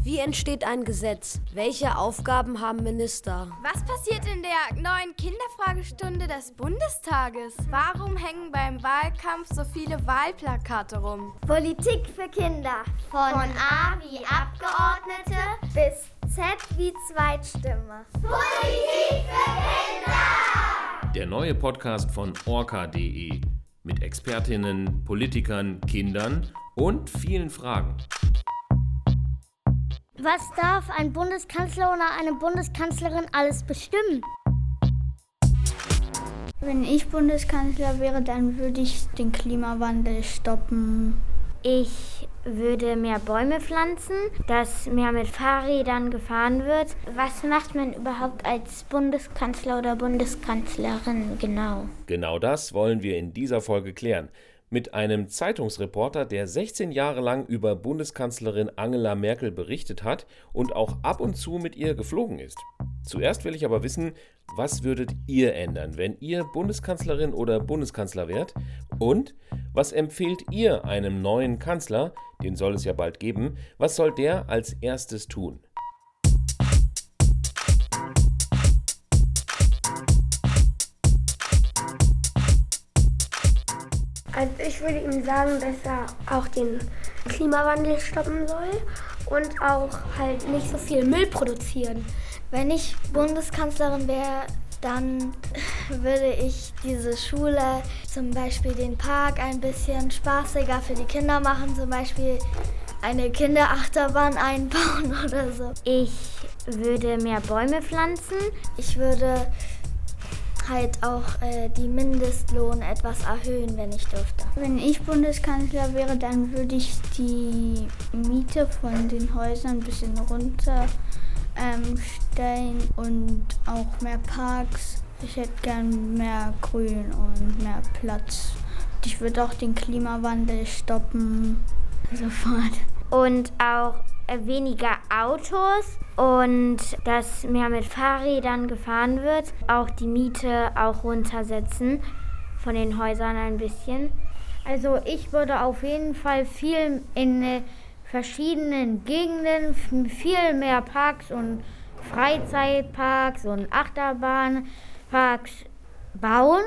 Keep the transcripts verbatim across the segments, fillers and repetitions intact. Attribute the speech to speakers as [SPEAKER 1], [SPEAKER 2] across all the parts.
[SPEAKER 1] Wie entsteht ein Gesetz? Welche Aufgaben haben Minister?
[SPEAKER 2] Was passiert in der neuen Kinderfragestunde des Bundestages? Warum hängen beim Wahlkampf so viele Wahlplakate rum?
[SPEAKER 3] Politik für Kinder. Von, Von A wie Abgeordnete bis Z wie Zweitstimme. Politik für Kinder!
[SPEAKER 4] Der neue Podcast von orca punkt de mit Expertinnen, Politikern, Kindern und vielen Fragen.
[SPEAKER 3] Was darf ein Bundeskanzler oder eine Bundeskanzlerin alles bestimmen?
[SPEAKER 5] Wenn ich Bundeskanzler wäre, dann würde ich den Klimawandel stoppen.
[SPEAKER 6] Ich würde mehr Bäume pflanzen, dass mehr mit Fahrrädern gefahren wird. Was macht man überhaupt als Bundeskanzler oder Bundeskanzlerin genau?
[SPEAKER 4] Genau das wollen wir in dieser Folge klären. Mit einem Zeitungsreporter, der sechzehn Jahre lang über Bundeskanzlerin Angela Merkel berichtet hat und auch ab und zu mit ihr geflogen ist. Zuerst will ich aber wissen, was würdet ihr ändern, wenn ihr Bundeskanzlerin oder Bundeskanzler wärt? Und was empfehlt ihr einem neuen Kanzler, den soll es ja bald geben, was soll der als erstes tun?
[SPEAKER 7] Also ich würde ihm sagen, dass er auch den Klimawandel stoppen soll und auch halt nicht so viel Müll produzieren.
[SPEAKER 5] Wenn ich Bundeskanzlerin wäre, dann würde ich diese Schule, zum Beispiel den Park, ein bisschen spaßiger für die Kinder machen, zum Beispiel eine Kinderachterbahn einbauen oder so.
[SPEAKER 6] Ich würde mehr Bäume pflanzen.
[SPEAKER 5] Ich würde halt auch äh, die Mindestlohn etwas erhöhen, wenn ich dürfte. Wenn ich Bundeskanzler wäre, dann würde ich die Miete von den Häusern ein bisschen runter ähm, stellen und auch mehr Parks. Ich hätte gern mehr Grün und mehr Platz. Ich würde auch den Klimawandel stoppen, sofort.
[SPEAKER 6] Und auch weniger Autos und dass mehr mit Fahrrädern gefahren wird. Auch die Miete auch runtersetzen von den Häusern ein bisschen. Also ich würde auf jeden Fall viel in verschiedenen Gegenden viel mehr Parks und Freizeitparks und Achterbahnparks bauen.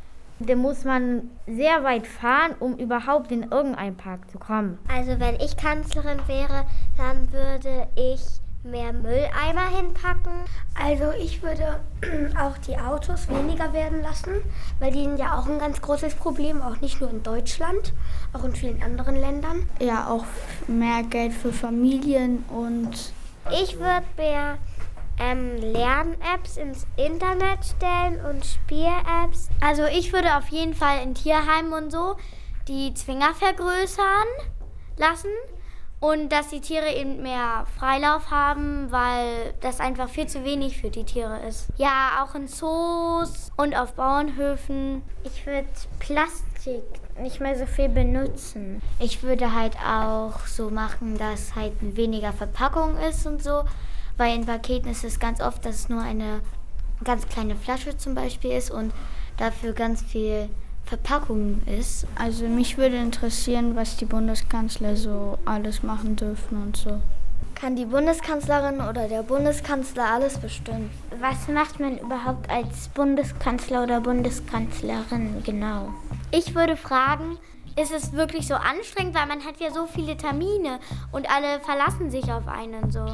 [SPEAKER 6] Da muss man sehr weit fahren, um überhaupt in irgendeinen Park zu kommen.
[SPEAKER 3] Also wenn ich Kanzlerin wäre, dann würde ich mehr Mülleimer hinpacken.
[SPEAKER 7] Also ich würde auch die Autos weniger werden lassen, weil die sind ja auch ein ganz großes Problem, auch nicht nur in Deutschland, auch in vielen anderen Ländern.
[SPEAKER 5] Ja, auch mehr Geld für Familien und...
[SPEAKER 3] Ich würde mehr Ähm, Lern-Apps ins Internet stellen und Spiel-Apps.
[SPEAKER 8] Also ich würde auf jeden Fall in Tierheimen und so die Zwinger vergrößern lassen und dass die Tiere eben mehr Freilauf haben, weil das einfach viel zu wenig für die Tiere ist. Ja, auch in Zoos und auf Bauernhöfen.
[SPEAKER 6] Ich würde Plastik nicht mehr so viel benutzen. Ich würde halt auch so machen, dass halt weniger Verpackung ist und so. Weil in Paketen ist es ganz oft, dass es nur eine ganz kleine Flasche zum Beispiel ist und dafür ganz viel Verpackung ist.
[SPEAKER 5] Also mich würde interessieren, was die Bundeskanzler so alles machen dürfen und so. Kann die Bundeskanzlerin oder der Bundeskanzler alles bestimmen?
[SPEAKER 6] Was macht man überhaupt als Bundeskanzler oder Bundeskanzlerin genau?
[SPEAKER 8] Ich würde fragen, ist es wirklich so anstrengend, weil man hat ja so viele Termine und alle verlassen sich auf einen so.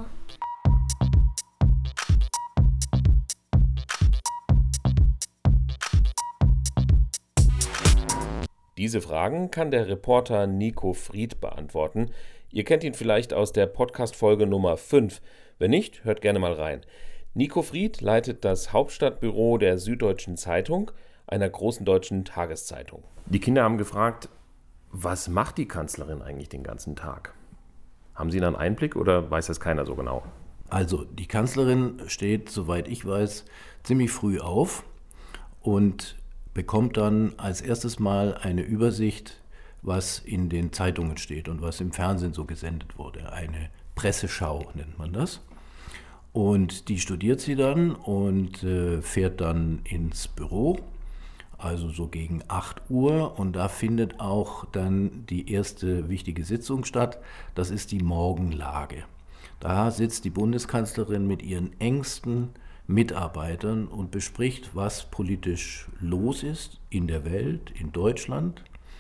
[SPEAKER 4] Diese Fragen kann der Reporter Nico Fried beantworten. Ihr kennt ihn vielleicht aus der Podcast-Folge Nummer fünf. Wenn nicht, hört gerne mal rein. Nico Fried leitet das Hauptstadtbüro der Süddeutschen Zeitung, einer großen deutschen Tageszeitung. Die Kinder haben gefragt, was macht die Kanzlerin eigentlich den ganzen Tag? Haben Sie da einen Einblick oder weiß das keiner so genau?
[SPEAKER 9] Also die Kanzlerin steht, soweit ich weiß, ziemlich früh auf und bekommt dann als erstes Mal eine Übersicht, was in den Zeitungen steht und was im Fernsehen so gesendet wurde. Eine Presseschau nennt man das. Und die studiert sie dann und äh, fährt dann ins Büro, also so gegen acht Uhr. Und da findet auch dann die erste wichtige Sitzung statt. Das ist die Morgenlage. Da sitzt die Bundeskanzlerin mit ihren engsten Mitarbeitern und bespricht, was politisch los ist in der Welt, in Deutschland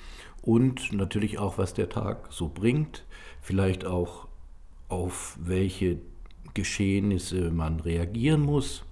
[SPEAKER 9] und natürlich auch, was der Tag so bringt, vielleicht auch auf welche Geschehnisse man reagieren muss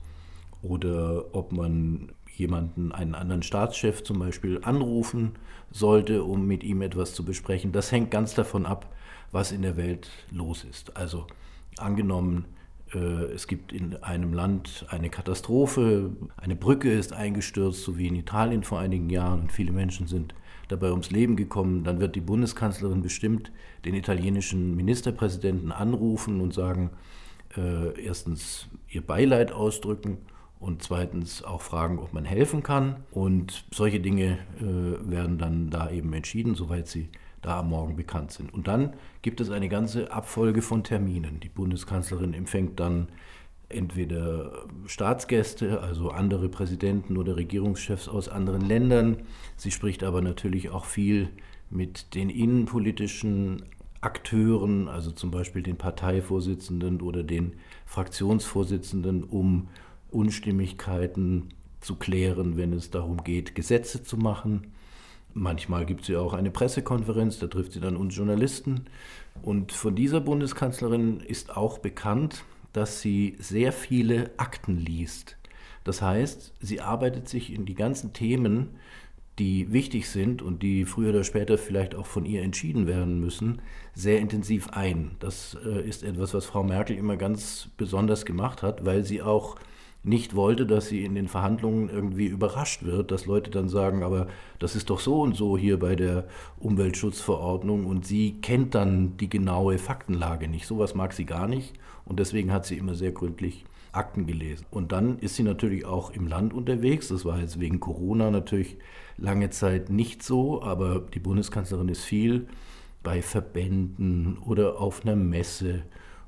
[SPEAKER 9] oder ob man jemanden, einen anderen Staatschef zum Beispiel, anrufen sollte, um mit ihm etwas zu besprechen. Das hängt ganz davon ab, was in der Welt los ist. Also angenommen, es gibt in einem Land eine Katastrophe, eine Brücke ist eingestürzt, so wie in Italien vor einigen Jahren, und viele Menschen sind dabei ums Leben gekommen, dann wird die Bundeskanzlerin bestimmt den italienischen Ministerpräsidenten anrufen und sagen, äh, erstens ihr Beileid ausdrücken und zweitens auch fragen, ob man helfen kann. Und solche Dinge äh, werden dann da eben entschieden, soweit sie da am Morgen bekannt sind. Und dann gibt es eine ganze Abfolge von Terminen. Die Bundeskanzlerin empfängt dann entweder Staatsgäste, also andere Präsidenten oder Regierungschefs aus anderen Ländern. Sie spricht aber natürlich auch viel mit den innenpolitischen Akteuren, also zum Beispiel den Parteivorsitzenden oder den Fraktionsvorsitzenden, um Unstimmigkeiten zu klären, wenn es darum geht, Gesetze zu machen. Manchmal gibt es ja auch eine Pressekonferenz, da trifft sie dann uns Journalisten. Und von dieser Bundeskanzlerin ist auch bekannt, dass sie sehr viele Akten liest. Das heißt, sie arbeitet sich in die ganzen Themen, die wichtig sind und die früher oder später vielleicht auch von ihr entschieden werden müssen, sehr intensiv ein. Das äh, ist etwas, was Frau Merkel immer ganz besonders gemacht hat, weil sie auch nicht wollte, dass sie in den Verhandlungen irgendwie überrascht wird, dass Leute dann sagen, aber das ist doch so und so hier bei der Umweltschutzverordnung, und sie kennt dann die genaue Faktenlage nicht. Sowas mag sie gar nicht, und deswegen hat sie immer sehr gründlich Akten gelesen. Und dann ist sie natürlich auch im Land unterwegs. Das war jetzt wegen Corona natürlich lange Zeit nicht so, aber die Bundeskanzlerin ist viel bei Verbänden oder auf einer Messe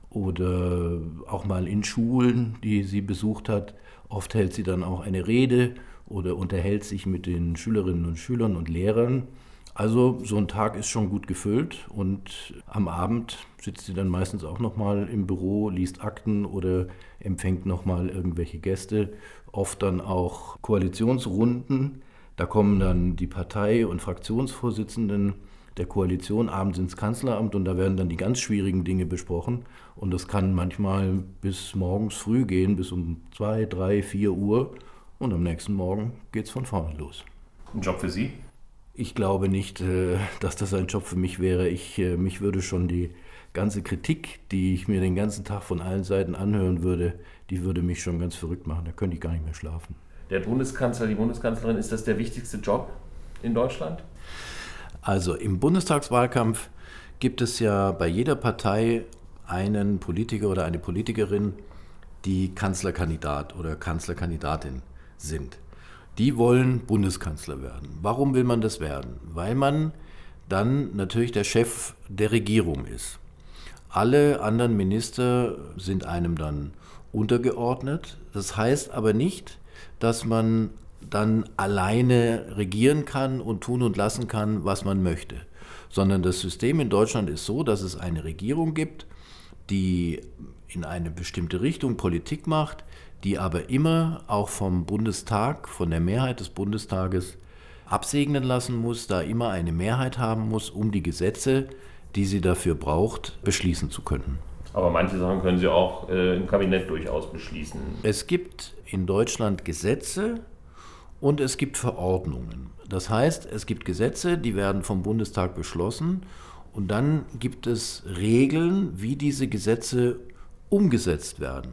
[SPEAKER 9] oder auch mal in Schulen, die sie besucht hat. Oft hält sie dann auch eine Rede oder unterhält sich mit den Schülerinnen und Schülern und Lehrern. Also so ein Tag ist schon gut gefüllt, und am Abend sitzt sie dann meistens auch noch mal im Büro, liest Akten oder empfängt noch mal irgendwelche Gäste. Oft dann auch Koalitionsrunden. Da kommen dann die Partei- und Fraktionsvorsitzenden der Koalition abends ins Kanzleramt, und da werden dann die ganz schwierigen Dinge besprochen. Und das kann manchmal bis morgens früh gehen, bis um zwei, drei, vier Uhr. Und am nächsten Morgen geht's von vorne los.
[SPEAKER 4] Ein Job für Sie?
[SPEAKER 9] Ich glaube nicht, dass das ein Job für mich wäre. Ich, mich würde schon die ganze Kritik, die ich mir den ganzen Tag von allen Seiten anhören würde, die würde mich schon ganz verrückt machen. Da könnte ich gar nicht mehr schlafen.
[SPEAKER 4] Der Bundeskanzler, die Bundeskanzlerin, ist das der wichtigste Job in Deutschland?
[SPEAKER 9] Also im Bundestagswahlkampf gibt es ja bei jeder Partei einen Politiker oder eine Politikerin, die Kanzlerkandidat oder Kanzlerkandidatin sind. Die wollen Bundeskanzler werden. Warum will man das werden? Weil man dann natürlich der Chef der Regierung ist. Alle anderen Minister sind einem dann untergeordnet. Das heißt aber nicht, dass man dann alleine regieren kann und tun und lassen kann, was man möchte. Sondern das System in Deutschland ist so, dass es eine Regierung gibt, die in eine bestimmte Richtung Politik macht, die aber immer auch vom Bundestag, von der Mehrheit des Bundestages absegnen lassen muss, da immer eine Mehrheit haben muss, um die Gesetze, die sie dafür braucht, beschließen zu können.
[SPEAKER 4] Aber manche Sachen können Sie auch äh, im Kabinett durchaus beschließen.
[SPEAKER 9] Es gibt in Deutschland Gesetze und es gibt Verordnungen. Das heißt, es gibt Gesetze, die werden vom Bundestag beschlossen, und dann gibt es Regeln, wie diese Gesetze umgesetzt werden.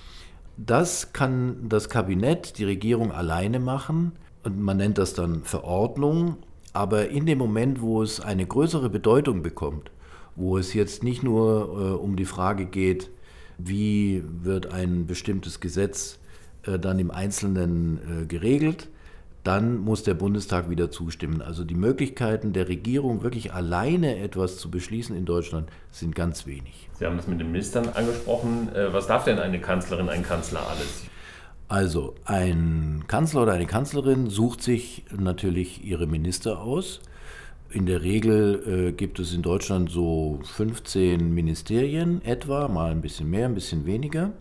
[SPEAKER 9] Das kann das Kabinett, die Regierung alleine machen, und man nennt das dann Verordnung. Aber in dem Moment, wo es eine größere Bedeutung bekommt, wo es jetzt nicht nur äh, um die Frage geht, wie wird ein bestimmtes Gesetz äh, dann im Einzelnen äh, geregelt, dann muss der Bundestag wieder zustimmen. Also die Möglichkeiten der Regierung, wirklich alleine etwas zu beschließen in Deutschland, sind ganz wenig.
[SPEAKER 4] Sie haben das mit den Ministern angesprochen. Was darf denn eine Kanzlerin, ein Kanzler alles?
[SPEAKER 9] Also ein Kanzler oder eine Kanzlerin sucht sich natürlich ihre Minister aus. In der Regel äh, gibt es in Deutschland so fünfzehn Ministerien etwa, mal ein bisschen mehr, ein bisschen weniger.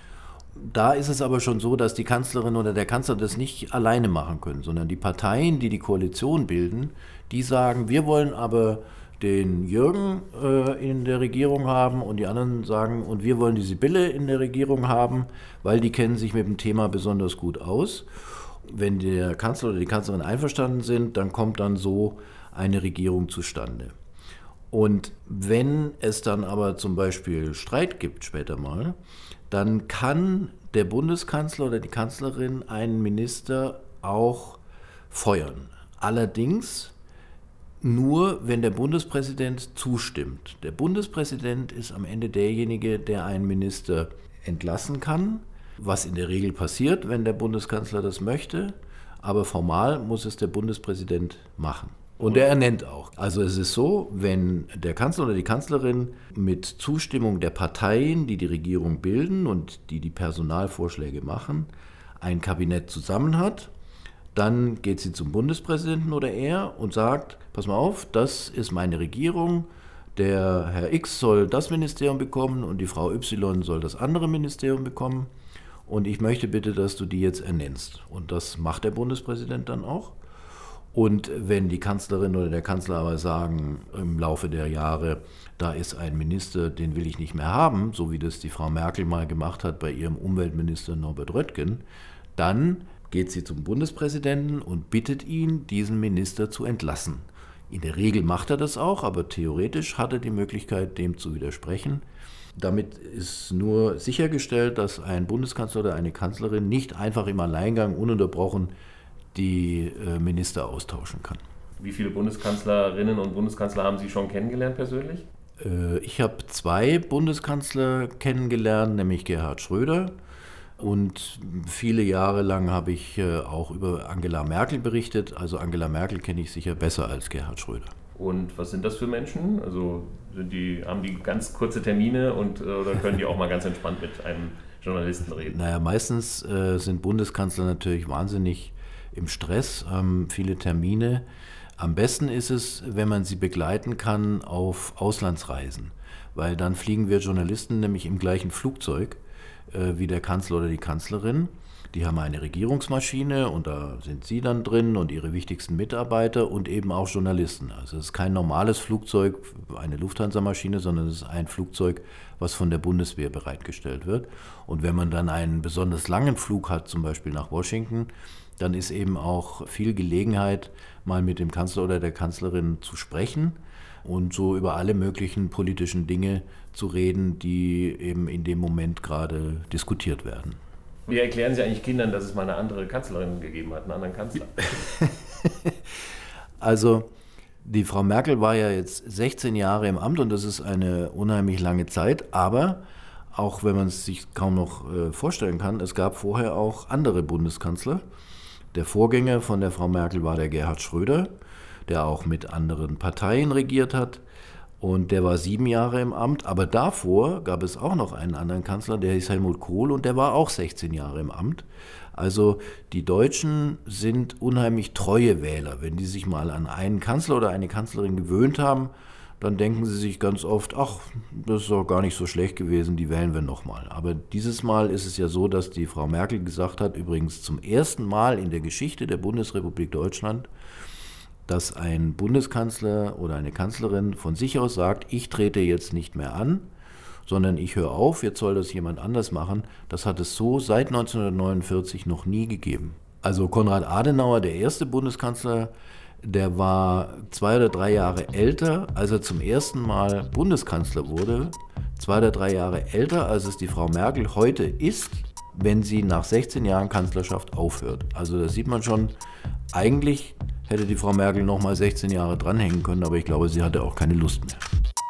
[SPEAKER 9] Da ist es aber schon so, dass die Kanzlerin oder der Kanzler das nicht alleine machen können, sondern die Parteien, die die Koalition bilden, die sagen, wir wollen aber den Jürgen äh, in der Regierung haben, und die anderen sagen, und wir wollen die Sibylle in der Regierung haben, weil die kennen sich mit dem Thema besonders gut aus. Wenn der Kanzler oder die Kanzlerin einverstanden sind, dann kommt dann so eine Regierung zustande. Und wenn es dann aber zum Beispiel Streit gibt später mal, dann kann der Bundeskanzler oder die Kanzlerin einen Minister auch feuern. Allerdings nur, wenn der Bundespräsident zustimmt. Der Bundespräsident ist am Ende derjenige, der einen Minister entlassen kann, was in der Regel passiert, wenn der Bundeskanzler das möchte. Aber formal muss es der Bundespräsident machen. Und er ernennt auch. Also es ist so, wenn der Kanzler oder die Kanzlerin mit Zustimmung der Parteien, die die Regierung bilden und die die Personalvorschläge machen, ein Kabinett zusammen hat, dann geht sie zum Bundespräsidenten oder er und sagt, pass mal auf, das ist meine Regierung, der Herr X soll das Ministerium bekommen und die Frau Y soll das andere Ministerium bekommen, und ich möchte bitte, dass du die jetzt ernennst. Und das macht der Bundespräsident dann auch. Und wenn die Kanzlerin oder der Kanzler aber sagen, im Laufe der Jahre, da ist ein Minister, den will ich nicht mehr haben, so wie das die Frau Merkel mal gemacht hat bei ihrem Umweltminister Norbert Röttgen, dann geht sie zum Bundespräsidenten und bittet ihn, diesen Minister zu entlassen. In der Regel macht er das auch, aber theoretisch hat er die Möglichkeit, dem zu widersprechen. Damit ist nur sichergestellt, dass ein Bundeskanzler oder eine Kanzlerin nicht einfach im Alleingang ununterbrochen die Minister austauschen kann.
[SPEAKER 4] Wie viele Bundeskanzlerinnen und Bundeskanzler haben Sie schon kennengelernt persönlich?
[SPEAKER 9] Ich habe zwei Bundeskanzler kennengelernt, nämlich Gerhard Schröder. Und viele Jahre lang habe ich auch über Angela Merkel berichtet. Also Angela Merkel kenne ich sicher besser als Gerhard Schröder.
[SPEAKER 4] Und was sind das für Menschen? Also sind die, haben die ganz kurze Termine und oder können die auch mal ganz entspannt mit einem Journalisten reden?
[SPEAKER 9] Naja, meistens äh, sind Bundeskanzler natürlich wahnsinnig im Stress, haben viele Termine. Am besten ist es, wenn man sie begleiten kann auf Auslandsreisen, weil dann fliegen wir Journalisten nämlich im gleichen Flugzeug äh, wie der Kanzler oder die Kanzlerin. Die haben eine Regierungsmaschine und da sind sie dann drin und ihre wichtigsten Mitarbeiter und eben auch Journalisten. Also es ist kein normales Flugzeug, eine Lufthansa-Maschine, sondern es ist ein Flugzeug, was von der Bundeswehr bereitgestellt wird. Und wenn man dann einen besonders langen Flug hat, zum Beispiel nach Washington, dann ist eben auch viel Gelegenheit, mal mit dem Kanzler oder der Kanzlerin zu sprechen und so über alle möglichen politischen Dinge zu reden, die eben in dem Moment gerade diskutiert werden.
[SPEAKER 4] Wie erklären Sie eigentlich Kindern, dass es mal eine andere Kanzlerin gegeben hat, einen anderen Kanzler?
[SPEAKER 9] Also die Frau Merkel war ja jetzt sechzehn Jahre im Amt und das ist eine unheimlich lange Zeit, aber auch wenn man es sich kaum noch äh, vorstellen kann, es gab vorher auch andere Bundeskanzler. Der Vorgänger von der Frau Merkel war der Gerhard Schröder, der auch mit anderen Parteien regiert hat. Und der war sieben Jahre im Amt, aber davor gab es auch noch einen anderen Kanzler, der hieß Helmut Kohl und der war auch sechzehn Jahre im Amt. Also die Deutschen sind unheimlich treue Wähler. Wenn die sich mal an einen Kanzler oder eine Kanzlerin gewöhnt haben, dann denken sie sich ganz oft, ach, das ist doch gar nicht so schlecht gewesen, die wählen wir nochmal. Aber dieses Mal ist es ja so, dass die Frau Merkel gesagt hat, übrigens zum ersten Mal in der Geschichte der Bundesrepublik Deutschland, dass ein Bundeskanzler oder eine Kanzlerin von sich aus sagt, ich trete jetzt nicht mehr an, sondern ich höre auf, jetzt soll das jemand anders machen. Das hat es so seit neunzehnhundertneunundvierzig noch nie gegeben. Also Konrad Adenauer, der erste Bundeskanzler, der war zwei oder drei Jahre älter, als er zum ersten Mal Bundeskanzler wurde. Zwei oder drei Jahre älter, als es die Frau Merkel heute ist, wenn sie nach sechzehn Jahren Kanzlerschaft aufhört. Also da sieht man schon, eigentlich hätte die Frau Merkel noch mal sechzehn Jahre dranhängen können, aber ich glaube, sie hatte auch keine Lust mehr.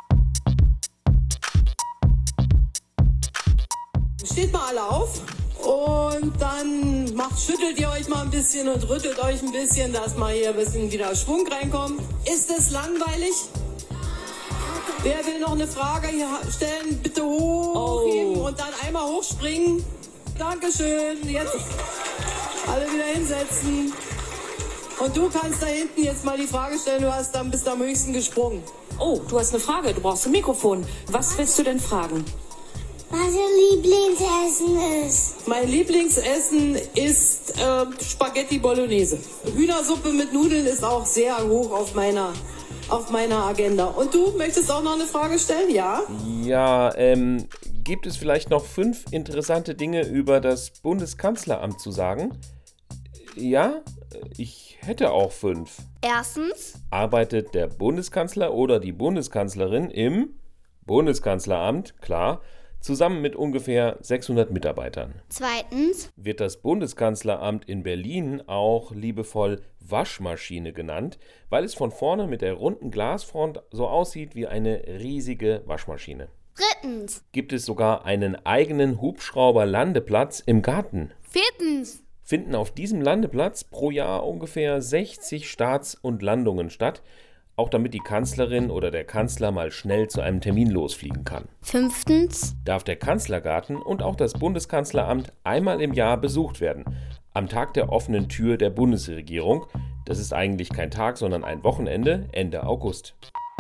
[SPEAKER 10] Steht mal alle auf und dann macht, schüttelt ihr euch mal ein bisschen und rüttelt euch ein bisschen, dass mal hier ein bisschen wieder Schwung reinkommt. Ist es langweilig? Wer will noch eine Frage hier stellen? Bitte hochheben oh. und dann einmal hochspringen. Dankeschön. Jetzt alle wieder hinsetzen. Und du kannst da hinten jetzt mal die Frage stellen, du hast dann bist am höchsten gesprungen.
[SPEAKER 11] Oh, du hast eine Frage, du brauchst ein Mikrofon. Was willst du denn fragen?
[SPEAKER 3] Was Ihr Lieblingsessen ist?
[SPEAKER 10] Mein Lieblingsessen ist äh, Spaghetti Bolognese. Hühnersuppe mit Nudeln ist auch sehr hoch auf meiner, auf meiner Agenda. Und du möchtest auch noch eine Frage stellen? Ja?
[SPEAKER 4] Ja, ähm, gibt es vielleicht noch fünf interessante Dinge über das Bundeskanzleramt zu sagen? Ja, ich hätte auch fünf.
[SPEAKER 2] Erstens,
[SPEAKER 4] Arbeitet der Bundeskanzler oder die Bundeskanzlerin im Bundeskanzleramt, klar, zusammen mit ungefähr sechshundert Mitarbeitern.
[SPEAKER 8] Zweitens,
[SPEAKER 4] Wird das Bundeskanzleramt in Berlin auch liebevoll Waschmaschine genannt, weil es von vorne mit der runden Glasfront so aussieht wie eine riesige Waschmaschine.
[SPEAKER 8] drittens,
[SPEAKER 4] Gibt es sogar einen eigenen Hubschrauberlandeplatz im Garten.
[SPEAKER 2] viertens,
[SPEAKER 4] Finden auf diesem Landeplatz pro Jahr ungefähr sechzig Starts und Landungen statt, auch damit die Kanzlerin oder der Kanzler mal schnell zu einem Termin losfliegen kann.
[SPEAKER 8] fünftens,
[SPEAKER 4] Darf der Kanzlergarten und auch das Bundeskanzleramt einmal im Jahr besucht werden, am Tag der offenen Tür der Bundesregierung. Das ist eigentlich kein Tag, sondern ein Wochenende, Ende August.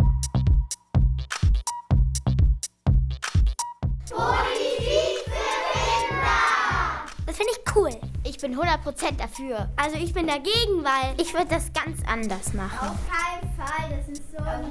[SPEAKER 8] das finde ich cool. Ich bin hundert Prozent dafür. Also ich bin dagegen, weil ich würde das ganz anders machen.
[SPEAKER 3] Auf keinen Fall, das ist so ein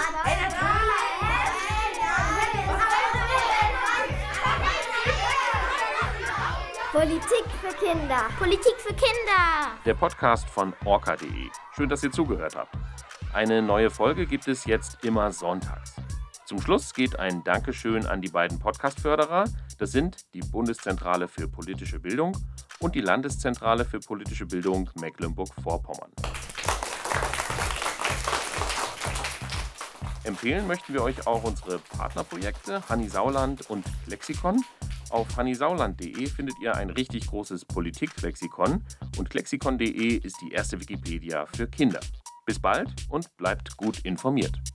[SPEAKER 3] Politik für Kinder.
[SPEAKER 8] Politik für Kinder.
[SPEAKER 4] Der Podcast von orca punkt de. Schön, dass ihr zugehört habt. Eine neue Folge gibt es jetzt immer sonntags. Zum Schluss geht ein Dankeschön an die beiden Podcast-Förderer. Das sind die Bundeszentrale für politische Bildung und die Landeszentrale für politische Bildung Mecklenburg-Vorpommern. Empfehlen möchten wir euch auch unsere Partnerprojekte Hanni Sauland und Klexikon. Auf hanni sauland punkt de findet ihr ein richtig großes Politik-Lexikon und klexikon punkt de ist die erste Wikipedia für Kinder. Bis bald und bleibt gut informiert.